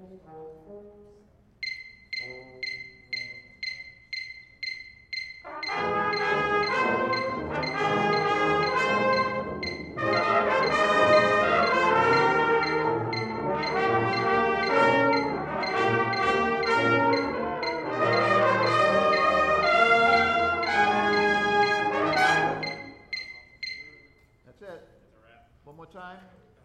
That's it. One more time.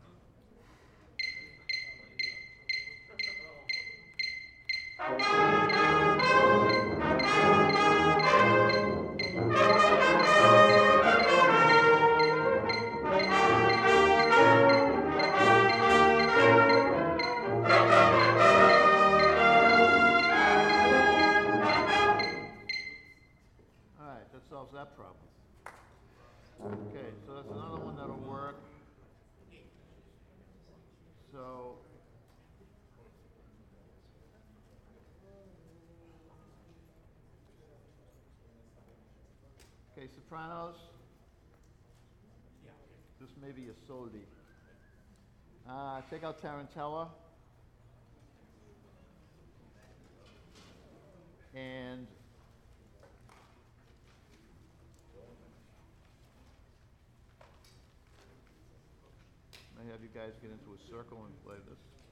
All right, that solves that problem. Okay, so that's another one that'll work. So, okay, sopranos. This may be a Soldi. Take out Tarantella. And I have you guys get into a circle and play this.